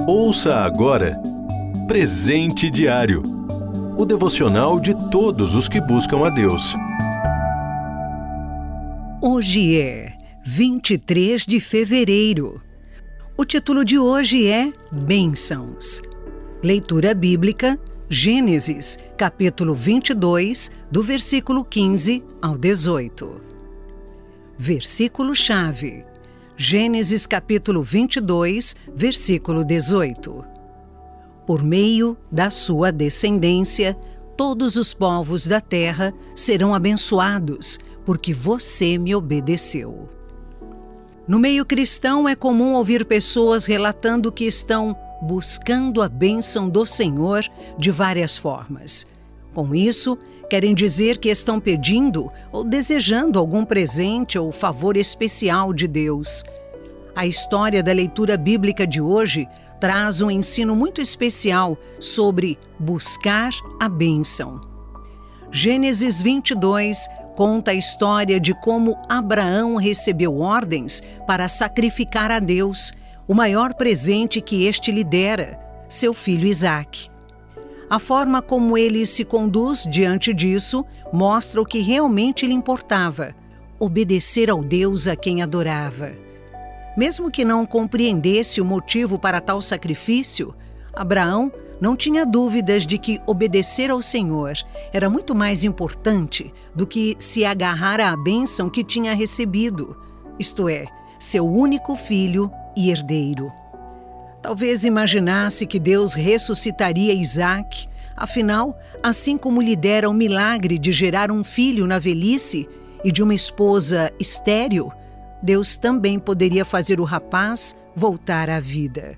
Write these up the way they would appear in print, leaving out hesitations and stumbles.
Ouça agora Presente Diário, o devocional de todos os que buscam a Deus. Hoje é 23 de fevereiro. O título de hoje é Bênçãos. Leitura bíblica, Gênesis, capítulo 22, do versículo 15 ao 18. Versículo-chave. Gênesis, capítulo 22, versículo 18. Por meio da sua descendência, todos os povos da terra serão abençoados, porque você me obedeceu. No meio cristão é comum ouvir pessoas relatando que estão buscando a bênção do Senhor de várias formas. Com isso, querem dizer que estão pedindo ou desejando algum presente ou favor especial de Deus. A história da leitura bíblica de hoje traz um ensino muito especial sobre buscar a bênção. Gênesis 22 conta a história de como Abraão recebeu ordens para sacrificar a Deus o maior presente que este lhe dera, seu filho Isaque. A forma como ele se conduz diante disso mostra o que realmente lhe importava: obedecer ao Deus a quem adorava. Mesmo que não compreendesse o motivo para tal sacrifício, Abraão não tinha dúvidas de que obedecer ao Senhor era muito mais importante do que se agarrar à bênção que tinha recebido, isto é, seu único filho e herdeiro. Talvez imaginasse que Deus ressuscitaria Isaque, afinal, assim como lhe dera o milagre de gerar um filho na velhice e de uma esposa estéril, Deus também poderia fazer o rapaz voltar à vida.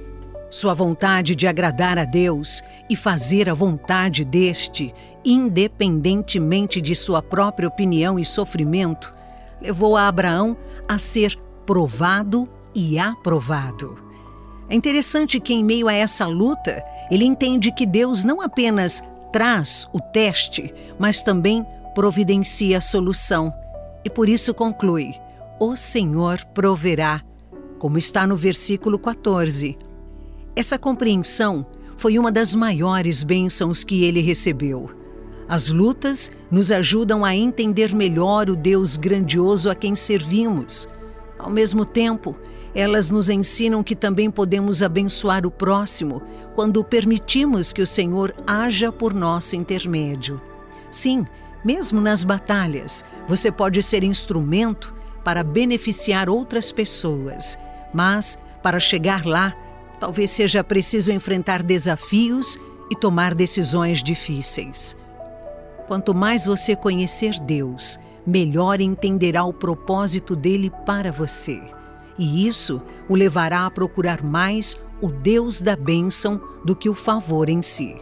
Sua vontade de agradar a Deus e fazer a vontade deste, independentemente de sua própria opinião e sofrimento, levou a Abraão a ser provado e aprovado. É interessante que, em meio a essa luta, ele entende que Deus não apenas traz o teste, mas também providencia a solução. E por isso conclui: o Senhor proverá, como está no versículo 14. Essa compreensão foi uma das maiores bênçãos que ele recebeu. As lutas nos ajudam a entender melhor o Deus grandioso a quem servimos. Ao mesmo tempo, elas nos ensinam que também podemos abençoar o próximo quando permitimos que o Senhor haja por nosso intermédio. Sim, mesmo nas batalhas, você pode ser instrumento para beneficiar outras pessoas, mas, para chegar lá, talvez seja preciso enfrentar desafios e tomar decisões difíceis. Quanto mais você conhecer Deus, melhor entenderá o propósito dele para você. E isso o levará a procurar mais o Deus da bênção do que o favor em si.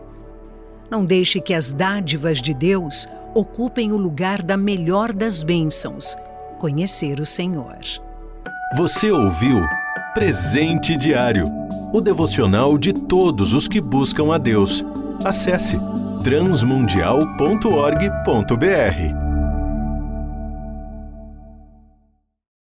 Não deixe que as dádivas de Deus ocupem o lugar da melhor das bênçãos: conhecer o Senhor. Você ouviu Presente Diário, o devocional de todos os que buscam a Deus. Acesse transmundial.org.br.